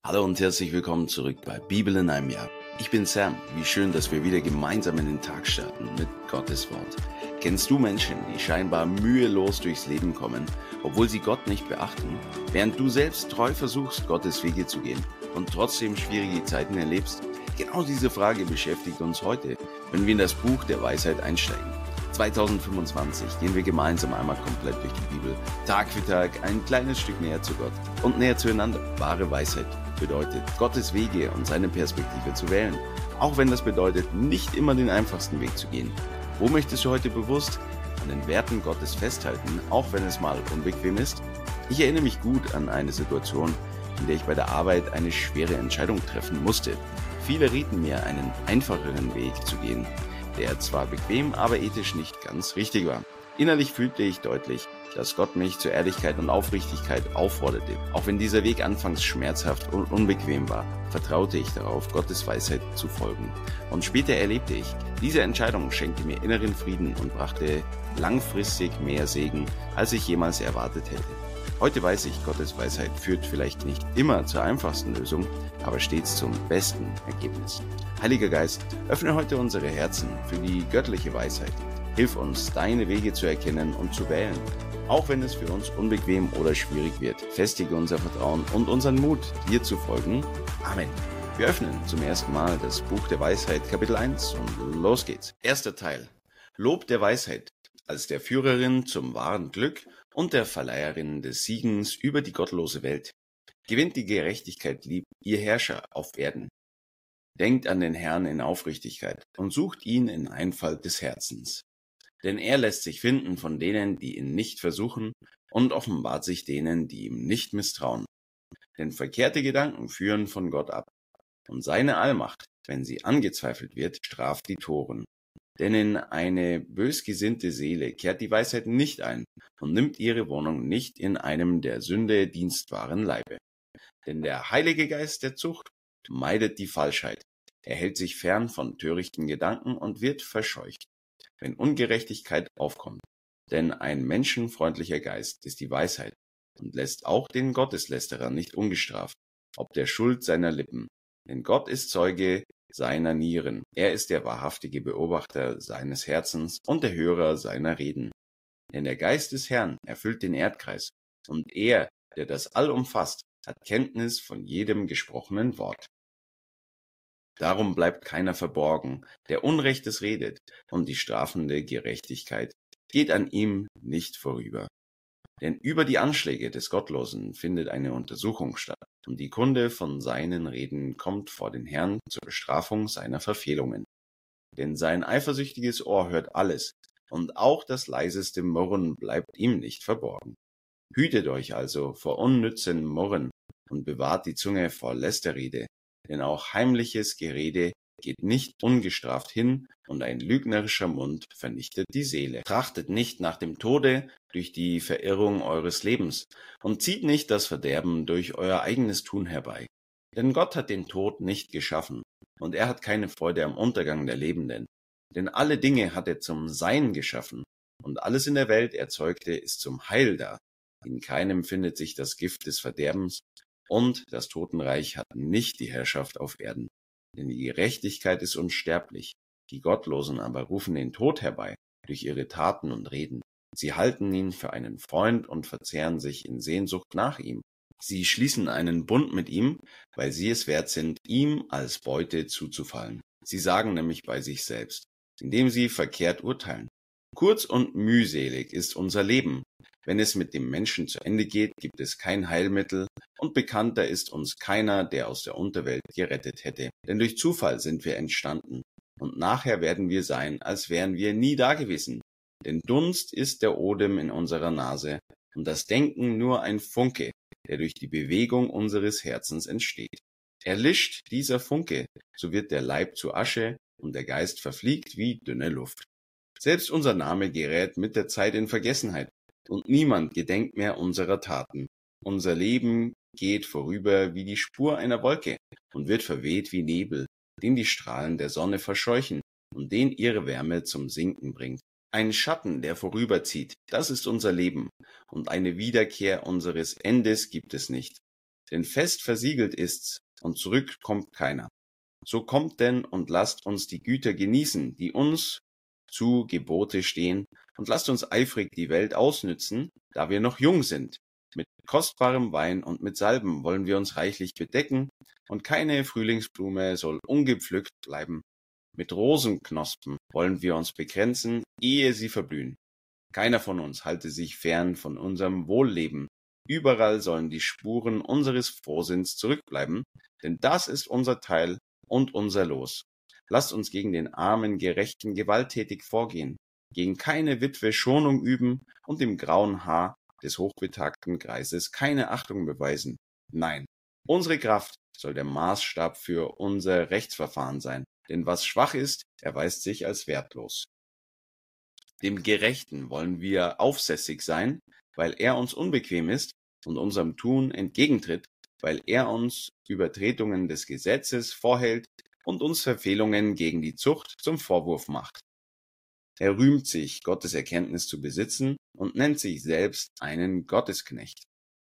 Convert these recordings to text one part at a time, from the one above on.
Hallo und herzlich willkommen zurück bei Bibel in einem Jahr. Ich bin Sam. Wie schön, dass wir wieder gemeinsam in den Tag starten mit Gottes Wort. Kennst du Menschen, die scheinbar mühelos durchs Leben kommen, obwohl sie Gott nicht beachten, während du selbst treu versuchst, Gottes Wege zu gehen und trotzdem schwierige Zeiten erlebst? Genau diese Frage beschäftigt uns heute, wenn wir in das Buch der Weisheit einsteigen. 2025 gehen wir gemeinsam einmal komplett durch die Bibel, Tag für Tag ein kleines Stück näher zu Gott und näher zueinander. Wahre Weisheit bedeutet, Gottes Wege und seine Perspektive zu wählen, auch wenn das bedeutet, nicht immer den einfachsten Weg zu gehen. Wo möchtest du heute bewusst an den Werten Gottes festhalten, auch wenn es mal unbequem ist? Ich erinnere mich gut an eine Situation, in der ich bei der Arbeit eine schwere Entscheidung treffen musste. Viele rieten mir, einen einfacheren Weg zu gehen, der zwar bequem, aber ethisch nicht ganz richtig war. Innerlich fühlte ich deutlich, dass Gott mich zur Ehrlichkeit und Aufrichtigkeit aufforderte. Auch wenn dieser Weg anfangs schmerzhaft und unbequem war, vertraute ich darauf, Gottes Weisheit zu folgen. Und später erlebte ich, diese Entscheidung schenkte mir inneren Frieden und brachte langfristig mehr Segen, als ich jemals erwartet hätte. Heute weiß ich, Gottes Weisheit führt vielleicht nicht immer zur einfachsten Lösung, aber stets zum besten Ergebnis. Heiliger Geist, öffne heute unsere Herzen für die göttliche Weisheit. Hilf uns, deine Wege zu erkennen und zu wählen, auch wenn es für uns unbequem oder schwierig wird. Festige unser Vertrauen und unseren Mut, dir zu folgen. Amen. Wir öffnen zum ersten Mal das Buch der Weisheit, Kapitel 1, und los geht's. Erster Teil. Lob der Weisheit. Als der Führerin zum wahren Glück und der Verleiherin des Siegens über die gottlose Welt. Gewinnt die Gerechtigkeit lieb, ihr Herrscher auf Erden. Denkt an den Herrn in Aufrichtigkeit und sucht ihn in Einfalt des Herzens. Denn er lässt sich finden von denen, die ihn nicht versuchen, und offenbart sich denen, die ihm nicht misstrauen. Denn verkehrte Gedanken führen von Gott ab, und seine Allmacht, wenn sie angezweifelt wird, straft die Toren. Denn in eine bösgesinnte Seele kehrt die Weisheit nicht ein und nimmt ihre Wohnung nicht in einem der Sünde dienstbaren Leibe. Denn der Heilige Geist der Zucht meidet die Falschheit. Er hält sich fern von törichten Gedanken und wird verscheucht, wenn Ungerechtigkeit aufkommt. Denn ein menschenfreundlicher Geist ist die Weisheit und lässt auch den Gotteslästerer nicht ungestraft, ob der Schuld seiner Lippen. Denn Gott ist Zeuge seiner Nieren. Er ist der wahrhaftige Beobachter seines Herzens und der Hörer seiner Reden. Denn der Geist des Herrn erfüllt den Erdkreis, und er, der das All umfasst, hat Kenntnis von jedem gesprochenen Wort. Darum bleibt keiner verborgen, der Unrechtes redet, und die strafende Gerechtigkeit geht an ihm nicht vorüber. Denn über die Anschläge des Gottlosen findet eine Untersuchung statt, und die Kunde von seinen Reden kommt vor den Herrn zur Bestrafung seiner Verfehlungen. Denn sein eifersüchtiges Ohr hört alles, und auch das leiseste Murren bleibt ihm nicht verborgen. Hütet euch also vor unnützen Murren und bewahrt die Zunge vor Lästerrede, denn auch heimliches Gerede geht nicht ungestraft hin, und ein lügnerischer Mund vernichtet die Seele. Trachtet nicht nach dem Tode durch die Verirrung eures Lebens und zieht nicht das Verderben durch euer eigenes Tun herbei. Denn Gott hat den Tod nicht geschaffen, und er hat keine Freude am Untergang der Lebenden. Denn alle Dinge hat er zum Sein geschaffen, und alles in der Welt Erzeugte ist zum Heil da. In keinem findet sich das Gift des Verderbens, und das Totenreich hat nicht die Herrschaft auf Erden. Denn die Gerechtigkeit ist unsterblich, die Gottlosen aber rufen den Tod herbei durch ihre Taten und Reden. Sie halten ihn für einen Freund und verzehren sich in Sehnsucht nach ihm. Sie schließen einen Bund mit ihm, weil sie es wert sind, ihm als Beute zuzufallen. Sie sagen nämlich bei sich selbst, indem sie verkehrt urteilen: Kurz und mühselig ist unser Leben. Wenn es mit dem Menschen zu Ende geht, gibt es kein Heilmittel, und bekannter ist uns keiner, der aus der Unterwelt gerettet hätte. Denn durch Zufall sind wir entstanden, und nachher werden wir sein, als wären wir nie dagewesen. Denn Dunst ist der Odem in unserer Nase, und das Denken nur ein Funke, der durch die Bewegung unseres Herzens entsteht. Erlischt dieser Funke, so wird der Leib zu Asche, und der Geist verfliegt wie dünne Luft. Selbst unser Name gerät mit der Zeit in Vergessenheit, und niemand gedenkt mehr unserer Taten. Unser Leben geht vorüber wie die Spur einer Wolke und wird verweht wie Nebel, den die Strahlen der Sonne verscheuchen und den ihre Wärme zum Sinken bringt. Ein Schatten, der vorüberzieht, das ist unser Leben, und eine Wiederkehr unseres Endes gibt es nicht. denn fest versiegelt ist's, und zurück kommt keiner. So kommt denn und lasst uns die Güter genießen, die uns zu Gebote stehen, und lasst uns eifrig die Welt ausnützen, da wir noch jung sind. Mit kostbarem Wein und mit Salben wollen wir uns reichlich bedecken, und keine Frühlingsblume soll ungepflückt bleiben. Mit Rosenknospen wollen wir uns bekränzen, ehe sie verblühen. Keiner von uns halte sich fern von unserem Wohlleben. Überall sollen die Spuren unseres Frohsinns zurückbleiben, denn das ist unser Teil und unser Los. Lasst uns gegen den armen Gerechten gewalttätig vorgehen, gegen keine Witwe Schonung üben und dem grauen Haar des hochbetagten Greises keine Achtung beweisen. Nein, unsere Kraft soll der Maßstab für unser Rechtsverfahren sein, denn was schwach ist, erweist sich als wertlos. Dem Gerechten wollen wir aufsässig sein, weil er uns unbequem ist und unserem Tun entgegentritt, weil er uns Übertretungen des Gesetzes vorhält und uns Verfehlungen gegen die Zucht zum Vorwurf macht. Er rühmt sich, Gottes Erkenntnis zu besitzen und nennt sich selbst einen Gottesknecht.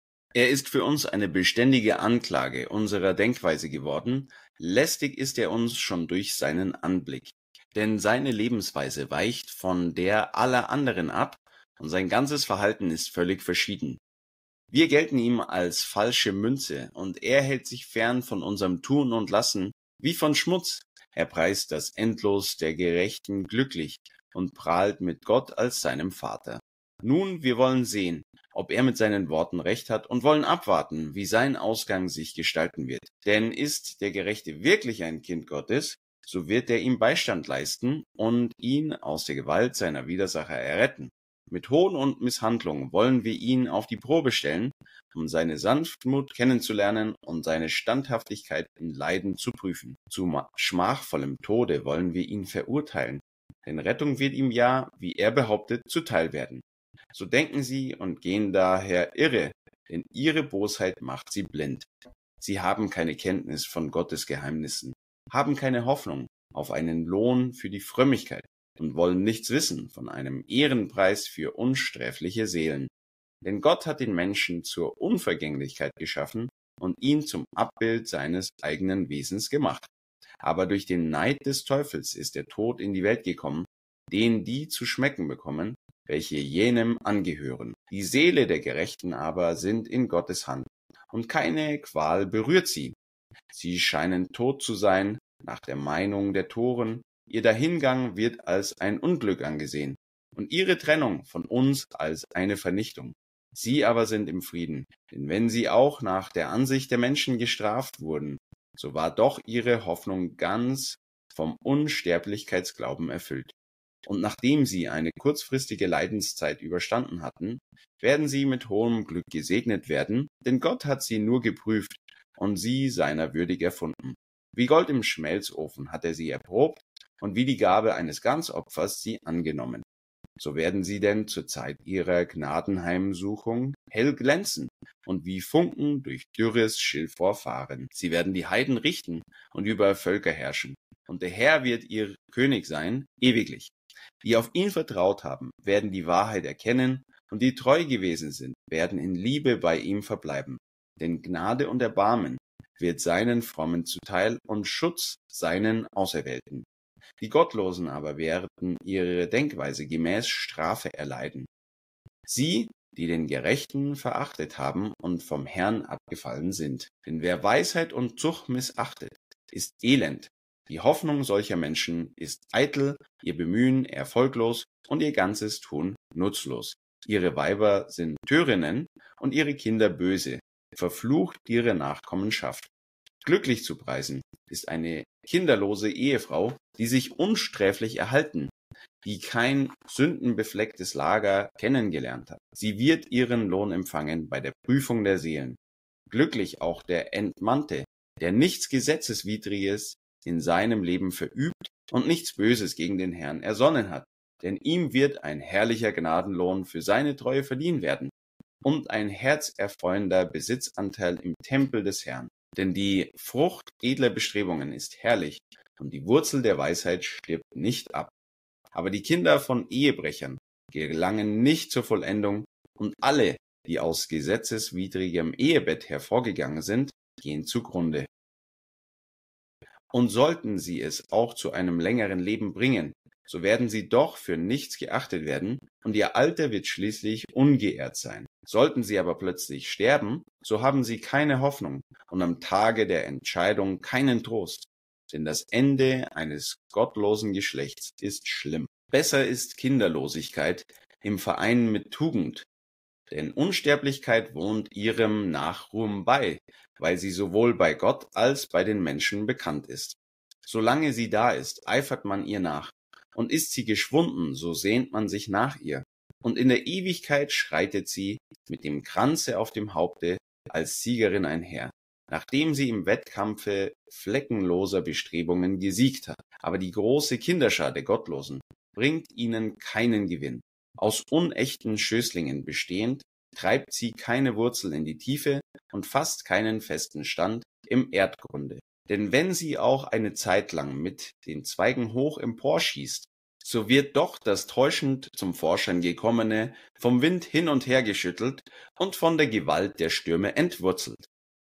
Er ist für uns eine beständige Anklage unserer Denkweise geworden, lästig ist er uns schon durch seinen Anblick. Denn seine Lebensweise weicht von der aller anderen ab und sein ganzes Verhalten ist völlig verschieden. Wir gelten ihm als falsche Münze und er hält sich fern von unserem Tun und Lassen wie von Schmutz. Er preist das Endlos der Gerechten glücklich und prahlt mit Gott als seinem Vater. Nun, wir wollen sehen, ob er mit seinen Worten recht hat und wollen abwarten, wie sein Ausgang sich gestalten wird. Denn ist der Gerechte wirklich ein Kind Gottes, so wird er ihm Beistand leisten und ihn aus der Gewalt seiner Widersacher erretten. Mit Hohn und Misshandlung wollen wir ihn auf die Probe stellen, um seine Sanftmut kennenzulernen und seine Standhaftigkeit in Leiden zu prüfen. Zu schmachvollem Tode wollen wir ihn verurteilen, denn Rettung wird ihm ja, wie er behauptet, zuteil werden. So denken sie und gehen daher irre, denn ihre Bosheit macht sie blind. Sie haben keine Kenntnis von Gottes Geheimnissen, haben keine Hoffnung auf einen Lohn für die Frömmigkeit und wollen nichts wissen von einem Ehrenpreis für unsträfliche Seelen. Denn Gott hat den Menschen zur Unvergänglichkeit geschaffen und ihn zum Abbild seines eigenen Wesens gemacht. Aber durch den Neid des Teufels ist der Tod in die Welt gekommen, den die zu schmecken bekommen, welche jenem angehören. Die Seele der Gerechten aber sind in Gottes Hand, und keine Qual berührt sie. Sie scheinen tot zu sein, nach der Meinung der Toren, ihr Dahingang wird als ein Unglück angesehen, und ihre Trennung von uns als eine Vernichtung. Sie aber sind im Frieden, denn wenn sie auch nach der Ansicht der Menschen gestraft wurden, so war doch ihre Hoffnung ganz vom Unsterblichkeitsglauben erfüllt. Und nachdem sie eine kurzfristige Leidenszeit überstanden hatten, werden sie mit hohem Glück gesegnet werden, denn Gott hat sie nur geprüft und sie seiner würdig erfunden. Wie Gold im Schmelzofen hat er sie erprobt und wie die Gabe eines Ganzopfers sie angenommen. So werden sie denn zur Zeit ihrer Gnadenheimsuchung hell glänzen und wie Funken durch dürres Schilfrohr fahren. Sie werden die Heiden richten und über Völker herrschen, und der Herr wird ihr König sein, ewiglich. Die auf ihn vertraut haben, werden die Wahrheit erkennen, und die treu gewesen sind, werden in Liebe bei ihm verbleiben. Denn Gnade und Erbarmen wird seinen Frommen zuteil und Schutz seinen Auserwählten. Die Gottlosen aber werden ihre Denkweise gemäß Strafe erleiden. Sie, die den Gerechten verachtet haben und vom Herrn abgefallen sind. Denn wer Weisheit und Zucht missachtet, ist elend. Die Hoffnung solcher Menschen ist eitel, ihr Bemühen erfolglos und ihr ganzes Tun nutzlos. Ihre Weiber sind Törinnen und ihre Kinder böse. Verflucht ihre Nachkommenschaft. Glücklich zu preisen ist eine kinderlose Ehefrau, die sich unsträflich erhalten, die kein sündenbeflecktes Lager kennengelernt hat. Sie wird ihren Lohn empfangen bei der Prüfung der Seelen. Glücklich auch der Entmannte, der nichts Gesetzeswidriges in seinem Leben verübt und nichts Böses gegen den Herrn ersonnen hat, denn ihm wird ein herrlicher Gnadenlohn für seine Treue verliehen werden und ein herzerfreuender Besitzanteil im Tempel des Herrn. Denn die Frucht edler Bestrebungen ist herrlich, und die Wurzel der Weisheit stirbt nicht ab. Aber die Kinder von Ehebrechern gelangen nicht zur Vollendung, und alle, die aus gesetzeswidrigem Ehebett hervorgegangen sind, gehen zugrunde. Und sollten sie es auch zu einem längeren Leben bringen, so werden sie doch für nichts geachtet werden, und ihr Alter wird schließlich ungeehrt sein. Sollten sie aber plötzlich sterben, so haben sie keine Hoffnung und am Tage der Entscheidung keinen Trost. Denn das Ende eines gottlosen Geschlechts ist schlimm. Besser ist Kinderlosigkeit im Verein mit Tugend, denn Unsterblichkeit wohnt ihrem Nachruhm bei, weil sie sowohl bei Gott als bei den Menschen bekannt ist. Solange sie da ist, eifert man ihr nach, und ist sie geschwunden, so sehnt man sich nach ihr. Und in der Ewigkeit schreitet sie mit dem Kranze auf dem Haupte als Siegerin einher, nachdem sie im Wettkampfe fleckenloser Bestrebungen gesiegt hat. Aber die große Kinderschar der Gottlosen bringt ihnen keinen Gewinn. Aus unechten Schößlingen bestehend, treibt sie keine Wurzel in die Tiefe und fasst keinen festen Stand im Erdgrunde. Denn wenn sie auch eine Zeit lang mit den Zweigen hoch emporschießt, so wird doch das täuschend zum Vorschein gekommene vom Wind hin und her geschüttelt und von der Gewalt der Stürme entwurzelt.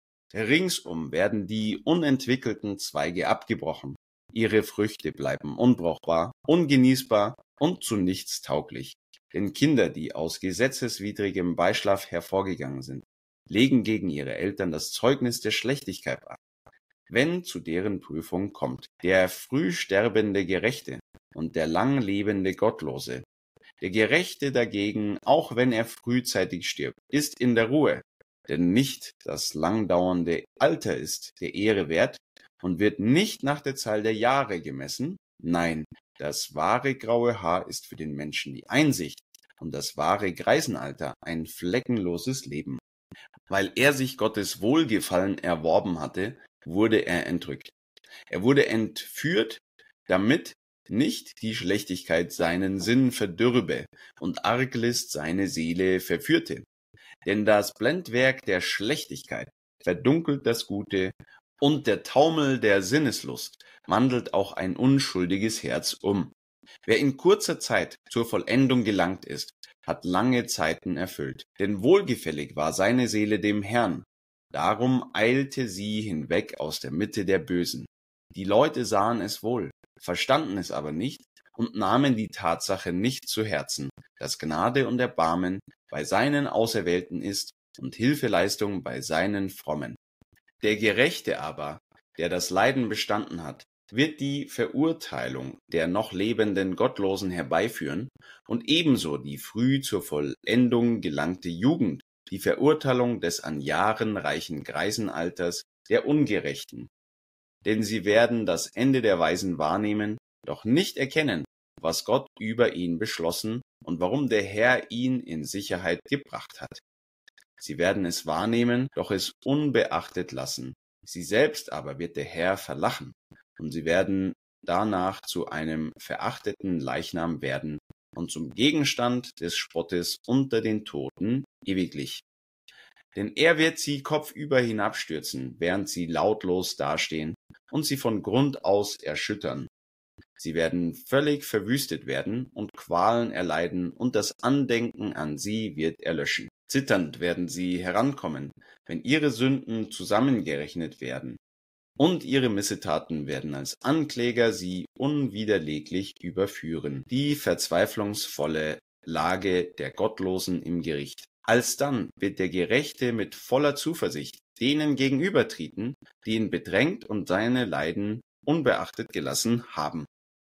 Ringsum werden die unentwickelten Zweige abgebrochen, ihre Früchte bleiben unbrauchbar, ungenießbar und zu nichts tauglich. Denn Kinder, die aus gesetzeswidrigem Beischlaf hervorgegangen sind, legen gegen ihre Eltern das Zeugnis der Schlechtigkeit ab, wenn zu deren Prüfung kommt. Der früh sterbende Gerechte und der lang lebende Gottlose. Der Gerechte dagegen, auch wenn er frühzeitig stirbt, ist in der Ruhe, denn nicht das langdauernde Alter ist der Ehre wert und wird nicht nach der Zahl der Jahre gemessen. Nein, das wahre graue Haar ist für den Menschen die Einsicht und das wahre Greisenalter ein fleckenloses Leben. Weil er sich Gottes Wohlgefallen erworben hatte, wurde er entrückt. Er wurde entführt, damit nicht die Schlechtigkeit seinen Sinn verdürbe und Arglist seine Seele verführte. Denn das Blendwerk der Schlechtigkeit verdunkelt das Gute, und der Taumel der Sinneslust wandelt auch ein unschuldiges Herz um. Wer in kurzer Zeit zur Vollendung gelangt ist, hat lange Zeiten erfüllt, denn wohlgefällig war seine Seele dem Herrn. Darum eilte sie hinweg aus der Mitte der Bösen. Die Leute sahen es wohl, verstanden es aber nicht und nahmen die Tatsache nicht zu Herzen, dass Gnade und Erbarmen bei seinen Auserwählten ist und Hilfeleistung bei seinen Frommen. Der Gerechte aber, der das Leiden bestanden hat, wird die Verurteilung der noch lebenden Gottlosen herbeiführen und ebenso die früh zur Vollendung gelangte Jugend, die Verurteilung des an Jahren reichen Greisenalters der Ungerechten. Denn sie werden das Ende der Weisen wahrnehmen, doch nicht erkennen, was Gott über ihn beschlossen und warum der Herr ihn in Sicherheit gebracht hat. Sie werden es wahrnehmen, doch es unbeachtet lassen. Sie selbst aber wird der Herr verlachen, und sie werden danach zu einem verachteten Leichnam werden und zum Gegenstand des Spottes unter den Toten ewiglich. Denn er wird sie kopfüber hinabstürzen, während sie lautlos dastehen und sie von Grund aus erschüttern. Sie werden völlig verwüstet werden und Qualen erleiden, und das Andenken an sie wird erlöschen. Zitternd werden sie herankommen, wenn ihre Sünden zusammengerechnet werden, und ihre Missetaten werden als Ankläger sie unwiderleglich überführen. Die verzweiflungsvolle Lage der Gottlosen im Gericht. Alsdann wird der Gerechte mit voller Zuversicht denen gegenübertreten, die ihn bedrängt und seine Leiden unbeachtet gelassen haben.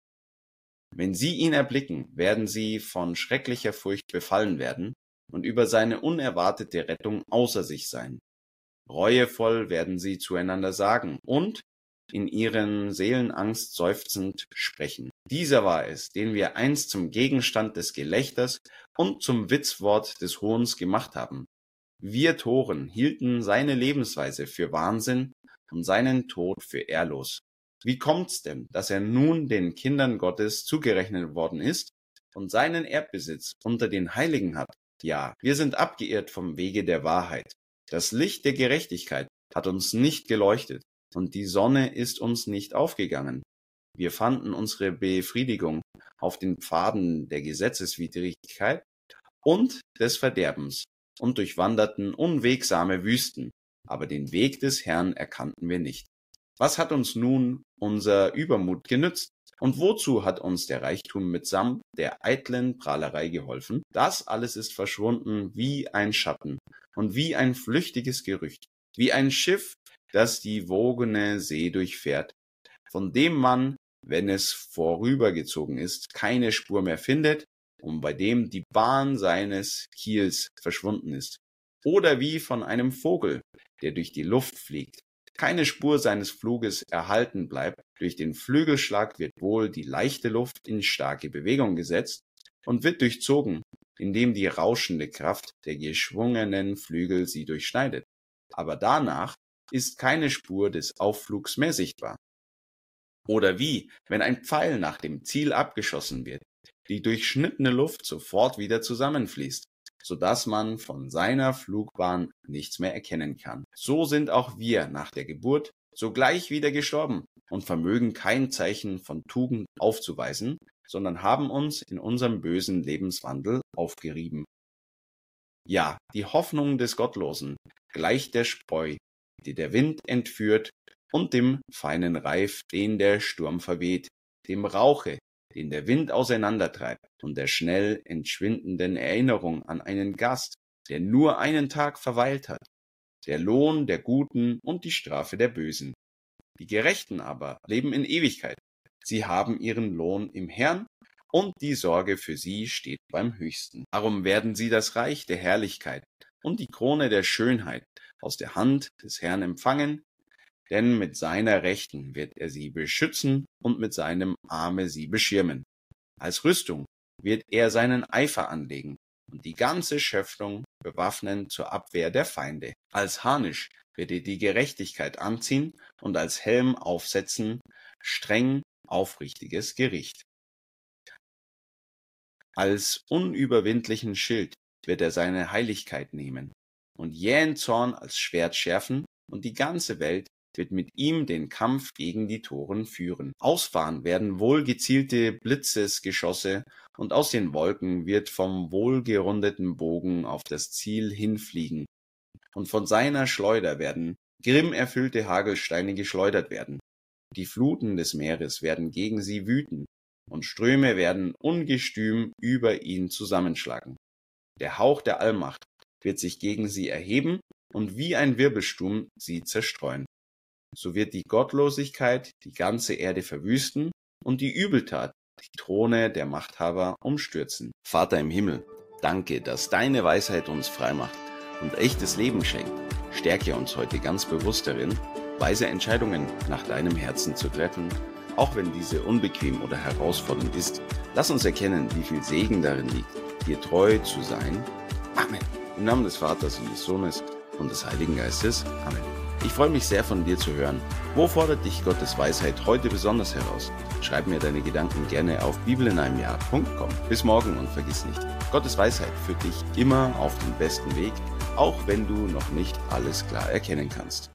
Wenn sie ihn erblicken, werden sie von schrecklicher Furcht befallen werden und über seine unerwartete Rettung außer sich sein. Reuevoll werden sie zueinander sagen und in ihren Seelenangst seufzend sprechen. Dieser war es, den wir einst zum Gegenstand des Gelächters und zum Witzwort des Hohns gemacht haben. Wir Toren hielten seine Lebensweise für Wahnsinn und seinen Tod für ehrlos. Wie kommt's denn, dass er nun den Kindern Gottes zugerechnet worden ist und seinen Erbbesitz unter den Heiligen hat? Ja, wir sind abgeirrt vom Wege der Wahrheit. Das Licht der Gerechtigkeit hat uns nicht geleuchtet und die Sonne ist uns nicht aufgegangen. Wir fanden unsere Befriedigung auf den Pfaden der Gesetzeswidrigkeit und des Verderbens und durchwanderten unwegsame Wüsten, aber den Weg des Herrn erkannten wir nicht. Was hat uns nun unser Übermut genützt? Und wozu hat uns der Reichtum mitsamt der eitlen Prahlerei geholfen? Das alles ist verschwunden wie ein Schatten und wie ein flüchtiges Gerücht, wie ein Schiff, das die wogene See durchfährt, von dem man, wenn es vorübergezogen ist, keine Spur mehr findet und bei dem die Bahn seines Kiels verschwunden ist. Oder wie von einem Vogel, der durch die Luft fliegt. Keine Spur seines Fluges erhalten bleibt, durch den Flügelschlag wird wohl die leichte Luft in starke Bewegung gesetzt und wird durchzogen, indem die rauschende Kraft der geschwungenen Flügel sie durchschneidet. Aber danach ist keine Spur des Aufflugs mehr sichtbar. Oder wie, wenn ein Pfeil nach dem Ziel abgeschossen wird, die durchschnittene Luft sofort wieder zusammenfließt, sodass man von seiner Flugbahn nichts mehr erkennen kann. So sind auch wir nach der Geburt sogleich wieder gestorben und vermögen kein Zeichen von Tugend aufzuweisen, sondern haben uns in unserem bösen Lebenswandel aufgerieben. Ja, die Hoffnung des Gottlosen gleicht der Spreu, die der Wind entführt, und dem feinen Reif, den der Sturm verweht, dem Rauche, den der Wind auseinandertreibt, und der schnell entschwindenden Erinnerung an einen Gast, der nur einen Tag verweilt hat, der Lohn der Guten und die Strafe der Bösen. Die Gerechten aber leben in Ewigkeit. Sie haben ihren Lohn im Herrn, und die Sorge für sie steht beim Höchsten. Darum werden sie das Reich der Herrlichkeit und die Krone der Schönheit aus der Hand des Herrn empfangen, denn mit seiner Rechten wird er sie beschützen und mit seinem Arme sie beschirmen. Als Rüstung wird er seinen Eifer anlegen und die ganze Schöpfung bewaffnen zur Abwehr der Feinde. Als Harnisch wird er die Gerechtigkeit anziehen und als Helm aufsetzen streng aufrichtiges Gericht. Als unüberwindlichen Schild wird er seine Heiligkeit nehmen und jähen Zorn als Schwert schärfen, und die ganze Welt wird mit ihm den Kampf gegen die Toren führen. Ausfahren werden wohlgezielte Blitzesgeschosse, und aus den Wolken wird vom wohlgerundeten Bogen auf das Ziel hinfliegen. Und von seiner Schleuder werden grimmerfüllte Hagelsteine geschleudert werden. Die Fluten des Meeres werden gegen sie wüten, und Ströme werden ungestüm über ihn zusammenschlagen. Der Hauch der Allmacht wird sich gegen sie erheben und wie ein Wirbelsturm sie zerstreuen. So wird die Gottlosigkeit die ganze Erde verwüsten und die Übeltat die Throne der Machthaber umstürzen. Vater im Himmel, danke, dass deine Weisheit uns frei macht und echtes Leben schenkt. Stärke uns heute ganz bewusst darin, weise Entscheidungen nach deinem Herzen zu treffen, auch wenn diese unbequem oder herausfordernd ist. Lass uns erkennen, wie viel Segen darin liegt, dir treu zu sein. Amen. Im Namen des Vaters und des Sohnes und des Heiligen Geistes. Amen. Ich freue mich sehr, von dir zu hören. Wo fordert dich Gottes Weisheit heute besonders heraus? Schreib mir deine Gedanken gerne auf bibelineinmjahr.com. Bis morgen und vergiss nicht, Gottes Weisheit führt dich immer auf den besten Weg, auch wenn du noch nicht alles klar erkennen kannst.